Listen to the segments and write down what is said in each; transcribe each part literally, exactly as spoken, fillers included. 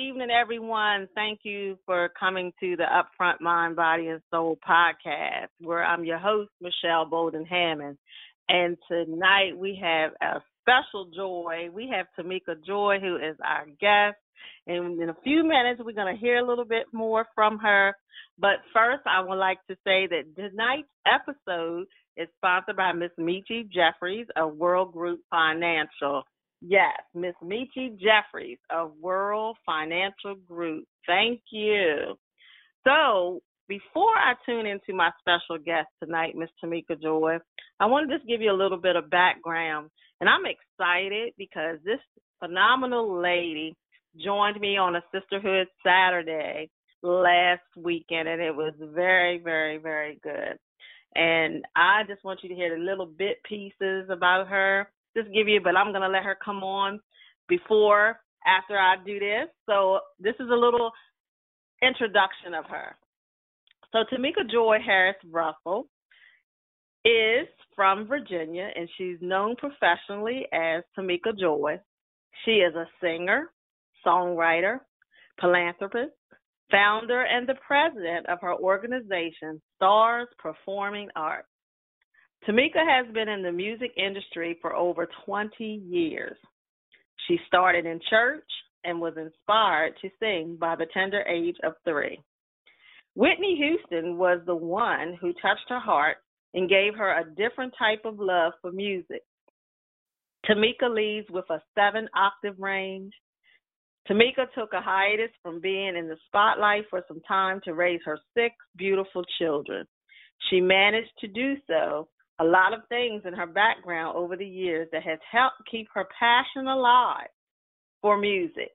evening, everyone. Thank you for coming to the Upfront Mind, Body, and Soul podcast, where I'm your host, Michelle Bolden Hammond. And tonight we have a special joy. We have Tamika Joy, who is our guest. And in a few minutes, we're going to hear a little bit more from her. But first, I would like to say that tonight's episode is sponsored by Miss Michi Jeffries of World Group Financial. Yes, Miss Michi Jeffries of World Financial Group. Thank you. So before I tune into my special guest tonight, Miss Tamika Joy, I want to just give you a little bit of background. And I'm excited because this phenomenal lady joined me on a Sisterhood Saturday last weekend, and it was very, very, very good. And I just want you to hear the little bit pieces about her. Just give you, but I'm going to let her come on before, after I do this. So this is a little introduction of her. So Tamika Joy Harris Russell is from Virginia, and she's known professionally as Tamika Joy. She is a singer, songwriter, philanthropist, founder, and the president of her organization, Stars Performing Arts. Tamika has been in the music industry for over twenty years. She started in church and was inspired to sing by the tender age of three. Whitney Houston was the one who touched her heart and gave her a different type of love for music. Tamika leads with a seven-octave range. Tamika took a hiatus from being in the spotlight for some time to raise her six beautiful children. She managed to do so. A lot of things in her background over the years that has helped keep her passion alive for music.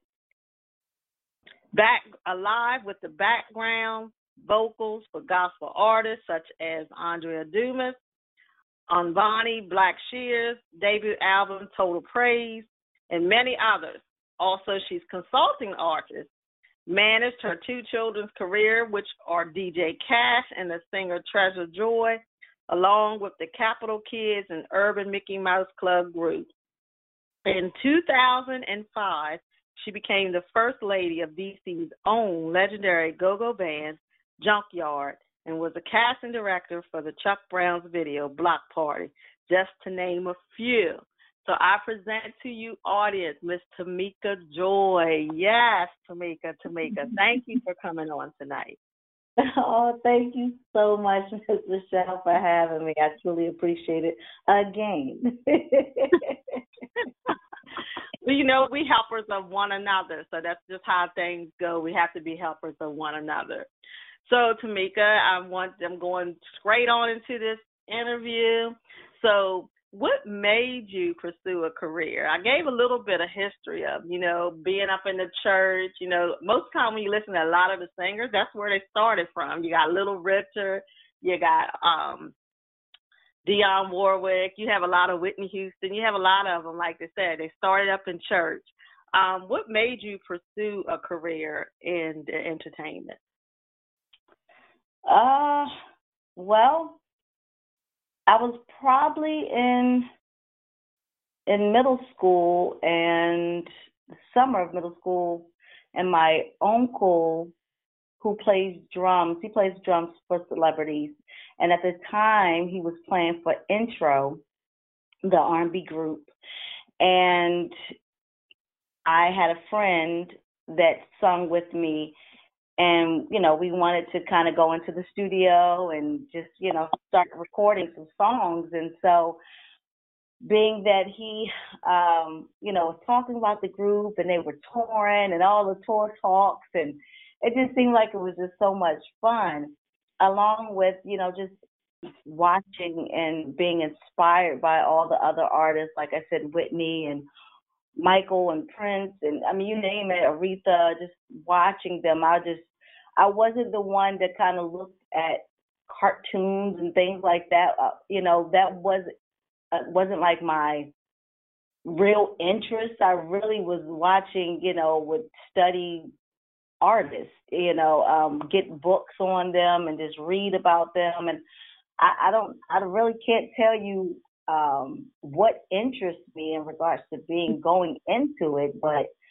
Back alive with the background vocals for gospel artists such as Andrea Dumas, Anvani, Black Shears, debut album Total Praise, and many others. Also, she's consulting artist, managed her two children's career, which are D J Cash and the singer Treasure Joy, along with the Capital Kids and Urban Mickey Mouse Club group. In two thousand five, she became the first lady of D C's own legendary go-go band, Junkyard, and was a casting director for the Chuck Brown's video, Block Party, just to name a few. So I present to you, audience, Miss Tamika Joy. Yes, Tamika, Tamika, thank you for coming on tonight. Oh, thank you so much, Miz Michelle, for having me. I truly appreciate it again. Well, you know, we helpers of one another, so that's just how things go. We have to be helpers of one another. So, Tamika, I want I'm going straight on into this interview. So, what made you pursue a career? I gave a little bit of history of, you know, being up in the church. You know, most of the time when you listen to a lot of the singers, that's where they started from. You got Little Richard, you got um, Dionne Warwick, you have a lot of Whitney Houston, you have a lot of them, like they said, they started up in church. Um, what made you pursue a career in the entertainment? Uh, well, I was probably in in middle school and the summer of middle school, and my uncle, who plays drums, he plays drums for celebrities, and at the time he was playing for Intro, the R and B group, and I had a friend that sung with me. And, you know, we wanted to kind of go into the studio and just, you know, start recording some songs. And so being that he, um, you know, was talking about the group and they were touring and all the tour talks, and it just seemed like it was just so much fun, along with, you know, just watching and being inspired by all the other artists, like I said, Whitney and Michael and Prince, and I mean, you name it, Aretha, just watching them. I just, I wasn't the one that kind of looked at cartoons and things like that. Uh, you know, that was, uh, wasn't like my real interest. I really was watching, you know, would study artists, you know, um, get books on them and just read about them. And I, I don't, I really can't tell you um, what interests me in regards to being going into it, but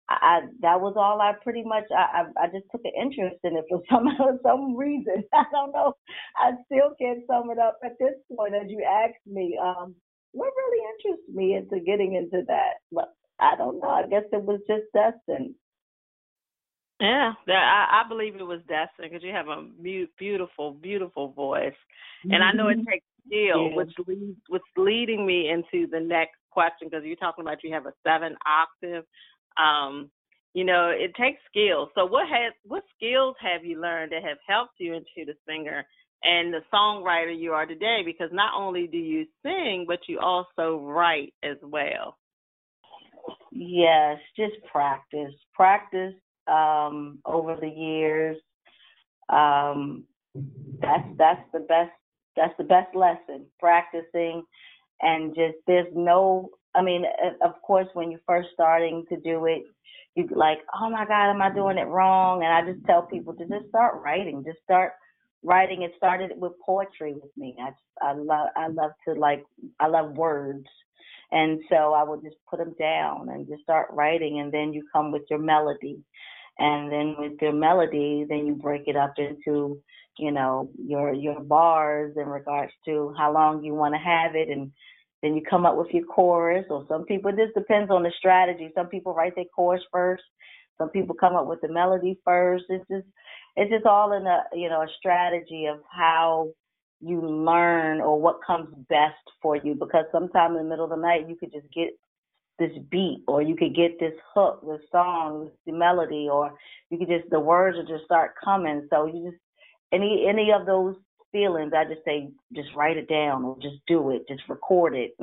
I, that was all I pretty much, I, I, I just took an interest in it for some, some reason. I don't know. I still can't sum it up at this point as you asked me. Um, what really interested me into getting into that? But I don't know. I guess it was just destined. Yeah, that, I, I believe it was destined because you have a mu- beautiful, beautiful voice, and I know it takes skill, Yeah. which leads, which leading me into the next question because you're talking about you have a seven octave. Um, you know, it takes skills. So, what has what skills have you learned that have helped you into the singer and the songwriter you are today? Because not only do you sing, but you also write as well. Yes, just practice. Practice um, over the years. Um, that's that's the best that's the best lesson. Practicing and just there's no. I mean, of course, when you're first starting to do it, you like, oh my God, am I doing it wrong? And I just tell people to just start writing. Just start writing. It started with poetry with me. I just, I love I love to like I love words. And so I would just put them down and just start writing, and then you come with your melody. And then with your melody, then you break it up into, you know, your your bars in regards to how long you want to have it, and then you come up with your chorus. Or some people, this depends on the strategy. Some people write their chorus first. Some people come up with the melody first. It's just it's just all in a you know a strategy of how you learn or what comes best for you, because sometimes in the middle of the night you could just get this beat, or you could get this hook, this song, the melody, or you could just, the words will just start coming. So you just, any any of those feelings, I just say, just write it down or just do it, just record it.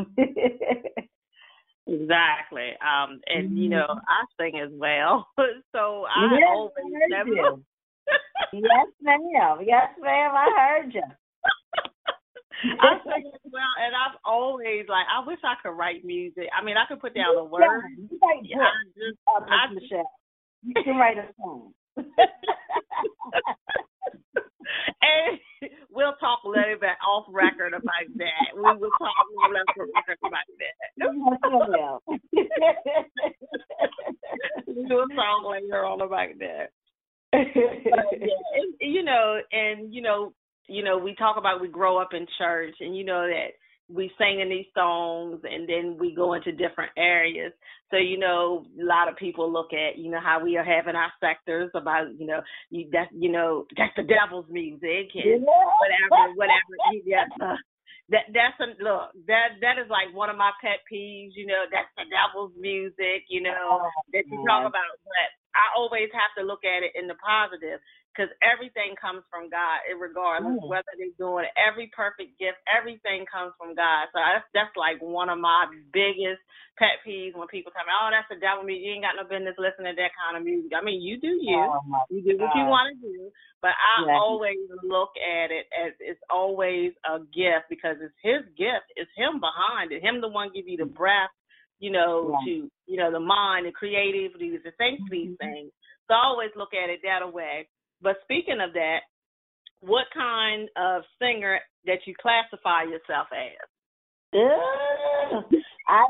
Exactly. Um, and you know, I sing as well, so I Yes, always I heard never. you. Yes, ma'am. Yes, ma'am. I heard you. I sing as well, and I've always like. I wish I could write music. I mean, I could put down the words. You write Yeah, I books, just, uh, Miss I, Michelle. You can write a song. and we'll talk later about off record about that. We will talk off record about that. We will talk later on about that. But, yeah, and, you know, and you know, you know, we talk about we grow up in church, and you know that we sing in these songs, and then we go into different areas. So, you know, a lot of people look at, you know, how we are having our sectors about, you know, you, that, you know, that's the devil's music and whatever, whatever. Yes, uh, that that's a look. That that is like one of my pet peeves. You know, that's the devil's music. You know, that you talk about, but I always have to look at it in the positive. Because everything comes from God, regardless mm. whether they're doing it. Every perfect gift, everything comes from God. So that's, that's like one of my biggest pet peeves when people tell me, oh, that's the devil music. You ain't got no business listening to that kind of music. I mean, you do you. Oh, you do what God. You want to do. But I yeah. always look at it as it's always a gift, because it's his gift. It's him behind it. Him the one give you the breath, you know, yeah. to, you know, the mind, the creativity, to think these things. So I always look at it that way. But speaking of that, what kind of singer that you classify yourself as? Uh, I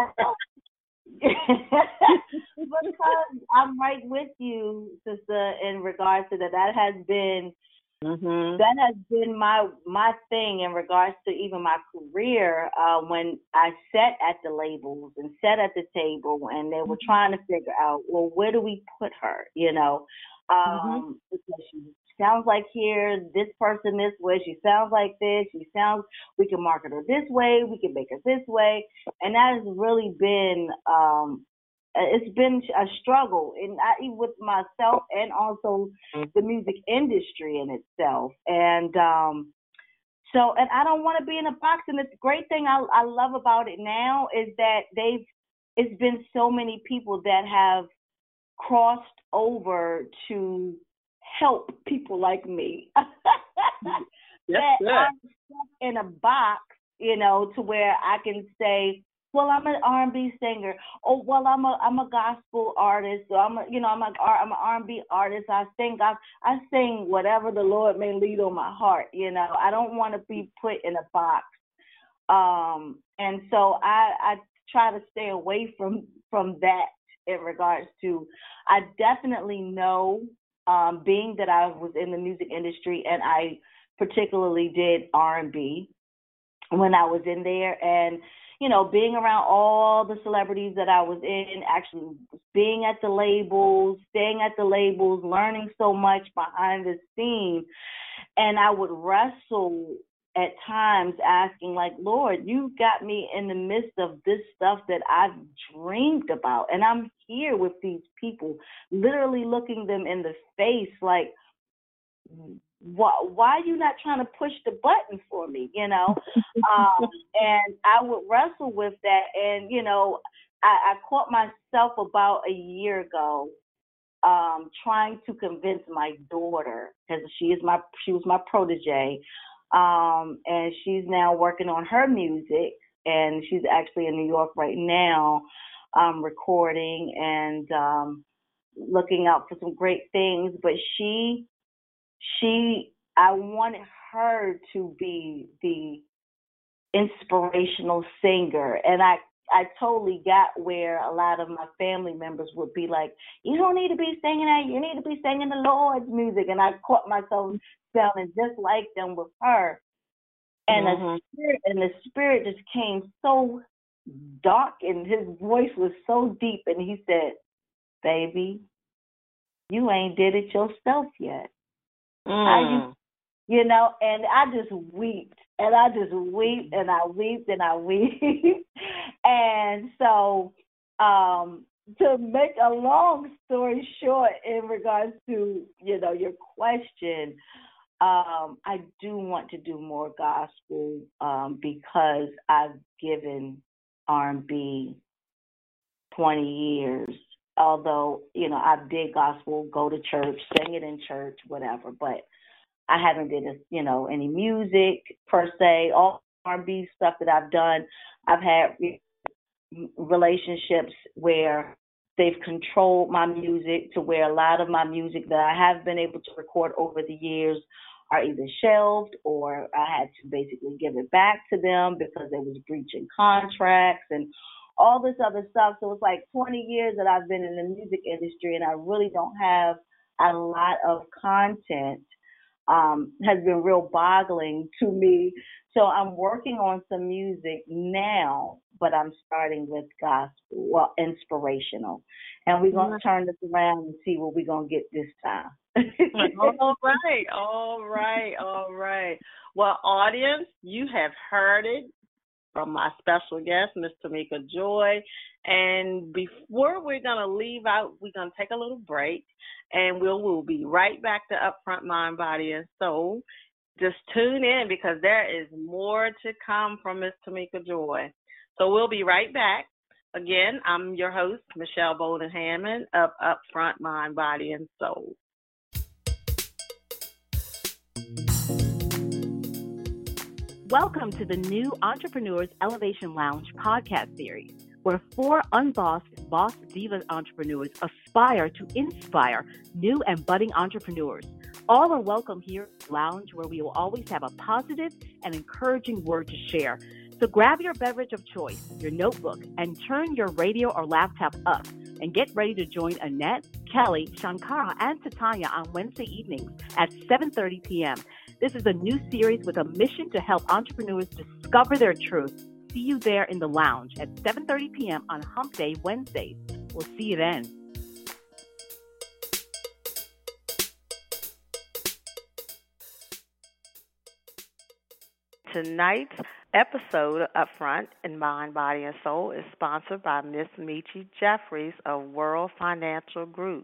because I'm right with you, sister, in regards to that. That has been mm-hmm. that has been my my thing in regards to even my career. Uh, when I sat at the labels and sat at the table, and they were trying to figure out, well, where do we put her? You know. Um, mm-hmm. Because she sounds like here, this person this way, she sounds like this, she sounds, we can market her this way, we can make her this way. And that has really been, um, it's been a struggle, and I, with myself and also the music industry in itself. And um, so, and I don't want to be in a box. And the great thing I, I love about it now is that they've, it's been so many people that have crossed over to help people like me. Yes, that I'm stuck in a box, you know, to where I can say, well, I'm an R and B singer. Oh, well, I'm a I'm a gospel artist. So I'm a, you know, I'm a I'm an R and B artist. I sing I I sing whatever the Lord may lead on my heart. You know, I don't want to be put in a box. Um, and so I I try to stay away from from that. in regards to, I definitely know, um, being that I was in the music industry and I particularly did R and B when I was in there, and you know, being around all the celebrities that I was in, actually being at the labels, staying at the labels, learning so much behind the scenes. And I would wrestle at times asking, like, Lord, you got me in the midst of this stuff that I've dreamed about. And I'm here with these people, literally looking them in the face like, why, why are you not trying to push the button for me, you know? um, and I would wrestle with that. And, you know, I, I caught myself about a year ago um, trying to convince my daughter, because she is my, she was my protege, um, and she's now working on her music, and she's actually in New York right now, um, recording and um, looking out for some great things. But she, She, I wanted her to be the inspirational singer. And I, I totally got where a lot of my family members would be like, you don't need to be singing that, you need to be singing the Lord's music. And I caught myself sounding just like them with her. And mm-hmm. the spirit, and the spirit just came so dark, and his voice was so deep. And he said, baby, you ain't did it yourself yet. Mm. How you, you know, and I just weeped, and I just weep, and I weep, and I weep. And so, um, to make a long story short, in regards to, you know, your question, um, I do want to do more gospel um, because I've given R and B twenty years. Although, you know, I did gospel, go to church, sing it in church, whatever, but I haven't did, you know, any music per se. All R and B stuff that I've done, I've had relationships where they've controlled my music to where a lot of my music that I have been able to record over the years are either shelved, or I had to basically give it back to them because they was breaching contracts and all this other stuff. So it's like twenty years that I've been in the music industry, and I really don't have a lot of content. Um, has been real boggling to me. So I'm working on some music now, but I'm starting with gospel, well, inspirational. And we're going to turn this around and see what we're going to get this time. all right, all right, all right. Well, audience, you have heard it from my special guest, Miss Tamika Joy. And before we're going to leave out, we're going to take a little break, and we'll, we'll be right back to Upfront Mind, Body, and Soul. Just tune in, because there is more to come from Miss Tamika Joy. So we'll be right back. Again, I'm your host, Michelle Bolden Hammond of Upfront Mind, Body, and Soul. Welcome to the new Entrepreneurs Elevation Lounge podcast series, where four unbossed boss diva entrepreneurs aspire to inspire new and budding entrepreneurs. All are welcome here at the lounge, where we will always have a positive and encouraging word to share. So grab your beverage of choice, your notebook, and turn your radio or laptop up, and get ready to join Annette, Kelly, Shankara, and Titania on Wednesday evenings at seven thirty p.m. This is a new series with a mission to help entrepreneurs discover their truth. See you there in the lounge at seven thirty p.m. on Hump Day Wednesdays. We'll see you then. Tonight's episode of Upfront in Mind, Body, and Soul is sponsored by Miss Michi Jeffries of World Financial Group.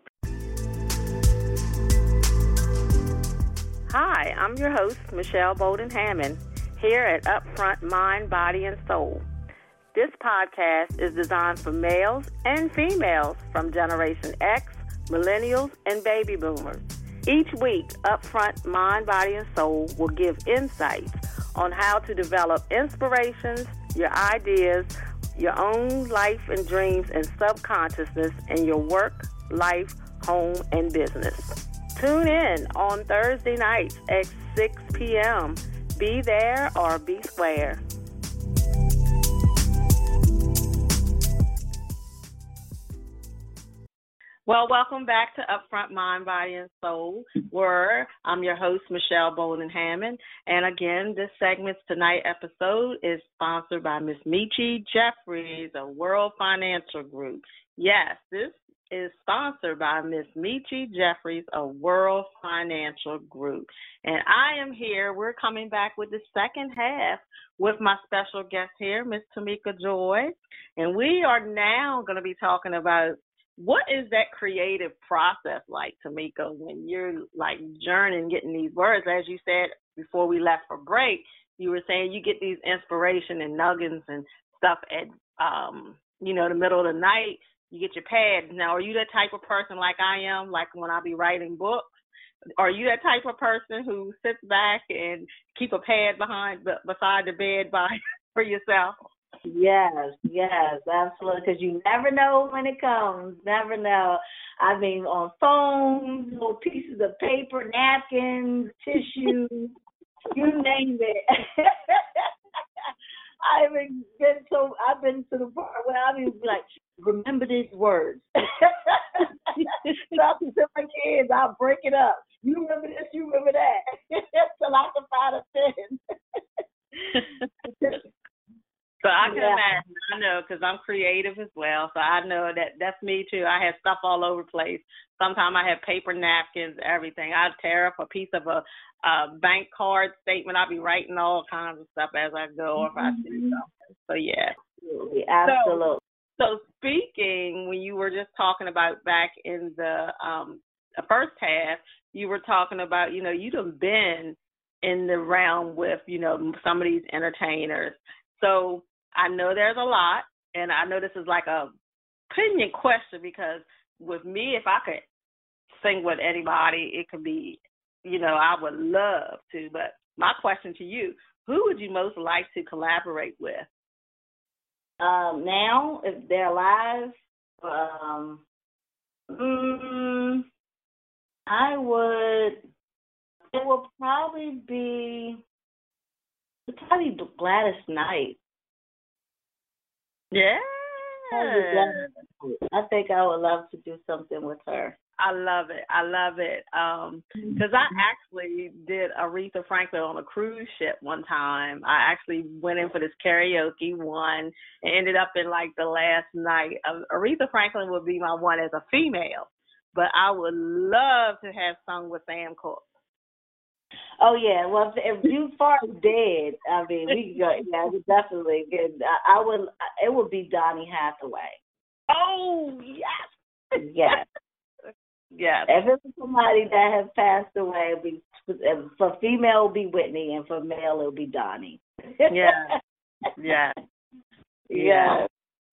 Hi, I'm your host, Michelle Bolden Hammond, here at Upfront Mind, Body, and Soul. This podcast is designed for males and females from Generation X, Millennials, and Baby Boomers. Each week, Upfront Mind, Body, and Soul will give insights on how to develop inspirations, your ideas, your own life and dreams and subconsciousness in your work, life, home, and business. Tune in on Thursday nights at six p.m. Be there or be square. Well, welcome back to Upfront Mind, Body, and Soul, where I'm your host, Michelle Bolden Hammond. And again, this segment's tonight episode is sponsored by Miss Michi Jeffries of World Financial Group. Yes, this is sponsored by Miss Michi Jeffries of World Financial Group. And I am here. We're coming back with the second half with my special guest here, Miss Tamika Joy. And we are now going to be talking about what is that creative process like, Tamika, when you're like journeying, getting these words? As you said before we left for break, you were saying you get these inspiration and nuggets and stuff at, um, you know, the middle of the night. You get your pad. Now, are you that type of person like I am, like when I be writing books? Are you that type of person who sits back and keep a pad behind, beside the bed by for yourself? Yes, yes, absolutely, because you never know when it comes, never know. I mean, on phones, little pieces of paper, napkins, tissues, you name it. I've been so, I've been to the part where I mean, like, remember these words. So I'll to my kids, I'll break it up. You remember this, you remember that. Till I can find a pen. So I can yeah. imagine, I know, because I'm creative as well. So I know that that's me too. I have stuff all over the place. Sometimes I have paper napkins, everything. I tear up a piece of a, a bank card statement. I'll be writing all kinds of stuff as I go, or if I see something. So yeah, absolutely, absolutely. So, so speaking, when you were just talking about back in the um the first half, you were talking about, you know, you'd have been in the realm with, you know, some of these entertainers. So I know there's a lot, and I know this is like a opinion question, because with me, if I could sing with anybody, it could be, you know, I would love to. But my question to you, who would you most like to collaborate with? Um, now, if they're alive, um, mm, I would, it would probably be, it would probably be Gladys Knight. Yeah. I think I would love to do something with her. I love it. I love it. Um, because I actually did Aretha Franklin on a cruise ship one time. I actually went in for this karaoke one and ended up in like the last night. Uh, Aretha Franklin would be my one as a female, but I would love to have sung with Sam Cooke. Oh yeah, well if you far dead, I mean we could go. Yeah, we definitely could. I, I would. It would be Donny Hathaway. Oh yes, yes, yes. If it was somebody that has passed away, it would be, for female it would be Whitney, and for male it would be Donny. yeah, yeah, yeah.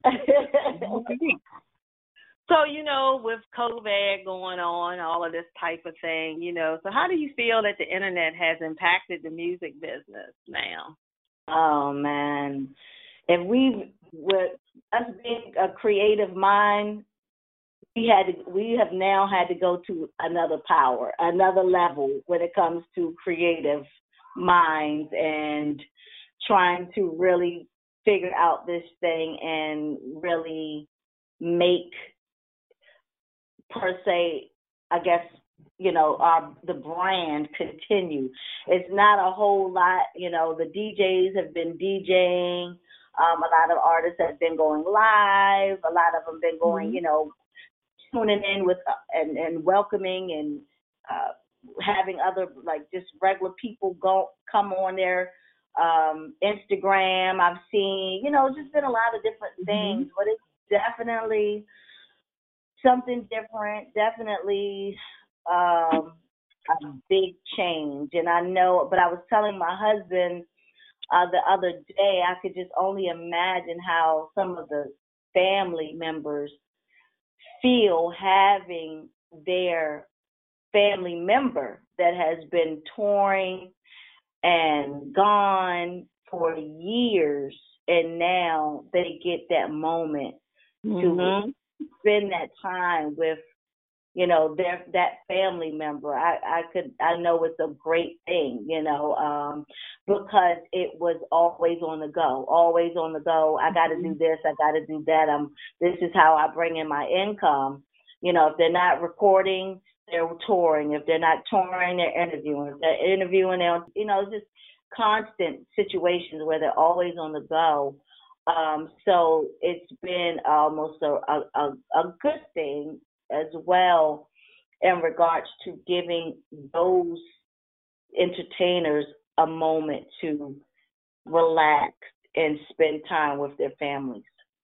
So, you know, with COVID going on, all of this type of thing, you know, so how do you feel that the internet has impacted the music business now? Oh, man. If we, with us being a creative mind, we had to, we have now had to go to another power, another level when it comes to creative minds and trying to really figure out this thing and really make, per se, I guess, you know, our the brand continue. It's not a whole lot, you know, the D Js have been DJing, um, a lot of artists have been going live, a lot of them been going, mm-hmm. you know, tuning in with uh, and, and welcoming and uh, having other, like, just regular people go come on their um, Instagram. I've seen, you know, just been a lot of different mm-hmm. things, but it's definitely something different, definitely um, a big change. And I know, but I was telling my husband uh, the other day, I could just only imagine how some of the family members feel having their family member that has been touring and gone for years, and now they get that moment mm-hmm. to spend that time with, you know, their that family member. I, I could I know it's a great thing, you know, um, because it was always on the go, always on the go. I got to do this, I got to do that. Um, this is how I bring in my income. You know, if they're not recording, they're touring. If they're not touring, they're interviewing. If they're interviewing, they're, you know, just constant situations where they're always on the go. Um, so it's been almost a, a, a good thing as well in regards to giving those entertainers a moment to relax and spend time with their families.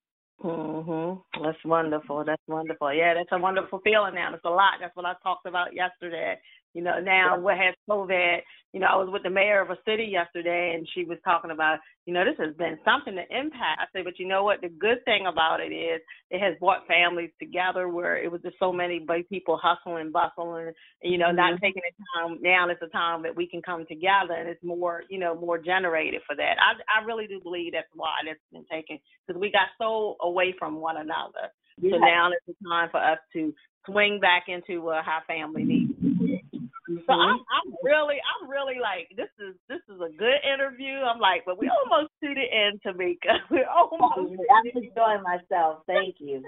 Mhm. That's wonderful. That's wonderful. Yeah, that's a wonderful feeling now. It's a lot. That's what I talked about yesterday. You know, now what has COVID, you know, I was with the mayor of a city yesterday and she was talking about, you know, this has been something to impact. I said, but you know what? The good thing about it is it has brought families together where it was just so many people hustling, bustling, and, you know, mm-hmm. not taking the time. Now it's a time that we can come together and it's more, you know, more generated for that. I, I really do believe that's why that's been taken, because we got so away from one another. Yeah. So now it's the time for us to swing back into uh, how family needs to be. Mm-hmm. So I'm, I'm really, I'm really like, this is this is a good interview. I'm like, but we almost to the end, Tamika. We're almost. I'm enjoying myself. Thank you.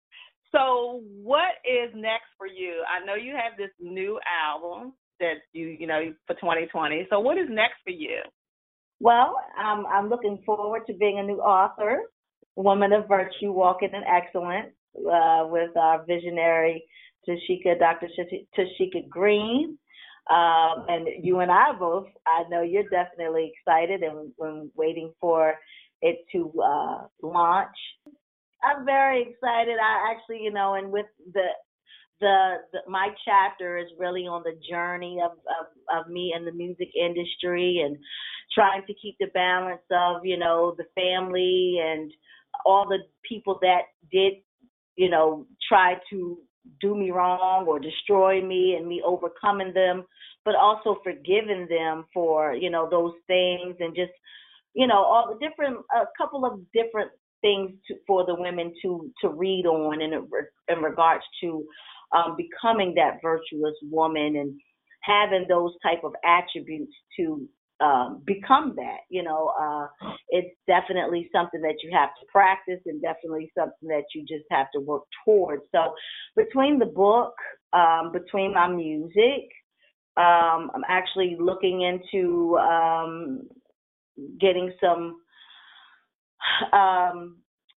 So what is next for you? I know you have this new album that you, you know, for twenty twenty. So what is next for you? Well, I'm I'm looking forward to being a new author, Woman of Virtue, Walking in Excellence, uh, with our visionary Tashika, Doctor Tashika Green. Um, and you and I both, I know you're definitely excited and, and waiting for it to uh, launch. I'm very excited. I actually, you know, and with the, the, the my chapter is really on the journey of, of, of me in the music industry and trying to keep the balance of, you know, the family and all the people that did, you know, try to do me wrong or destroy me and me overcoming them, but also forgiving them for, you know, those things and just, you know, all the different, a couple of different things to, for the women to, to read on in, in regards to um, becoming that virtuous woman and having those type of attributes to um, become that, you know, uh, it's definitely something that you have to practice and definitely something that you just have to work towards. So between the book, um, between my music, um, I'm actually looking into um, getting some, um,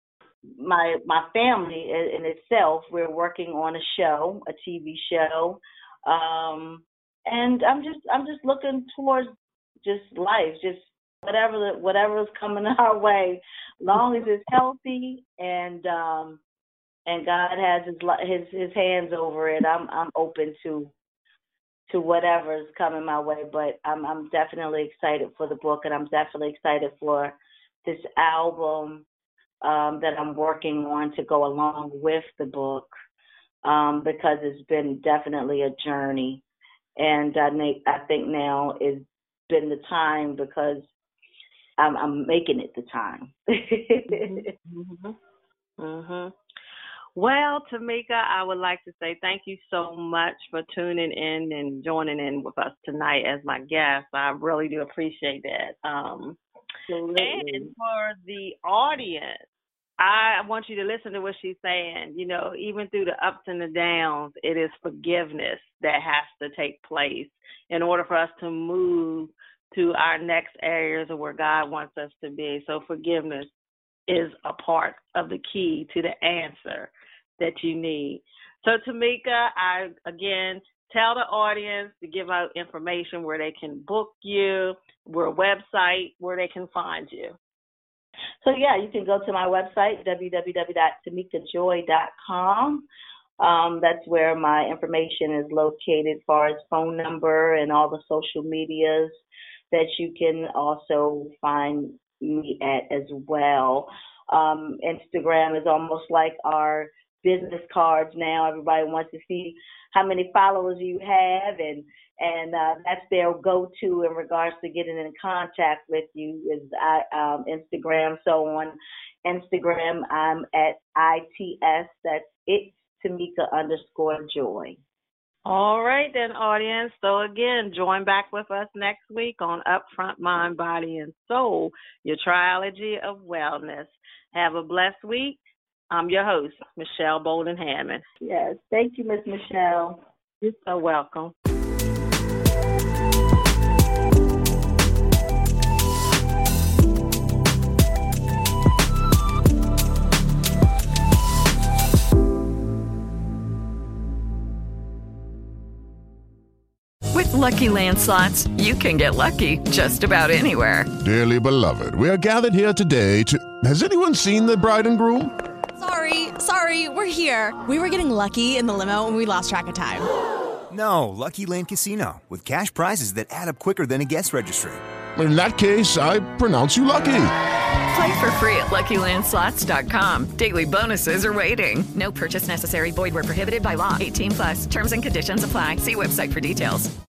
my my family in, in itself, we're working on a show, a T V show, um, and I'm just I'm just looking towards just life, just whatever whatever is coming our way, long as it's healthy and um, and God has his his his hands over it. I'm I'm open to to whatever is coming my way, but I'm I'm definitely excited for the book, and I'm definitely excited for this album um, that I'm working on to go along with the book, um, because it's been definitely a journey, and I think I think now is been the time because I'm, I'm making it the time. mm-hmm. Mm-hmm. Well, Tamika, I would like to say thank you so much for tuning in and joining in with us tonight as my guest. I really do appreciate that. Um, and for the audience, I want you to listen to what she's saying. You know, even through the ups and the downs, it is forgiveness that has to take place in order for us to move to our next areas of where God wants us to be. So forgiveness is a part of the key to the answer that you need. So Tamika, I, again, tell the audience to give out information where they can book you, where website, where they can find you. So, yeah, you can go to my website, w w w dot tamika joy dot com. Um, that's where my information is located as far as phone number and all the social medias that you can also find me at as well. Um, Instagram is almost like our business cards now. Everybody wants to see how many followers you have, and and uh, that's their go-to in regards to getting in contact with you is um, Instagram. So on Instagram, I'm at I T S, that's it's Tamika underscore Joy. All right then, audience. So again, join back with us next week on Upfront Mind, Body, and Soul, your trilogy of wellness. Have a blessed week. I'm your host, Michelle Bolden Hammond. Yes, thank you, Miss Michelle. You're so welcome. With Lucky Land Slots, you can get lucky just about anywhere. Dearly beloved, we are gathered here today to... Has anyone seen the bride and groom? Sorry, sorry, we're here. We were getting lucky in the limo and we lost track of time. No, Lucky Land Casino, with cash prizes that add up quicker than a guest registry. In that case, I pronounce you lucky. Play for free at Lucky Land Slots dot com. Daily bonuses are waiting. No purchase necessary. Void where prohibited by law. eighteen plus. Terms and conditions apply. See website for details.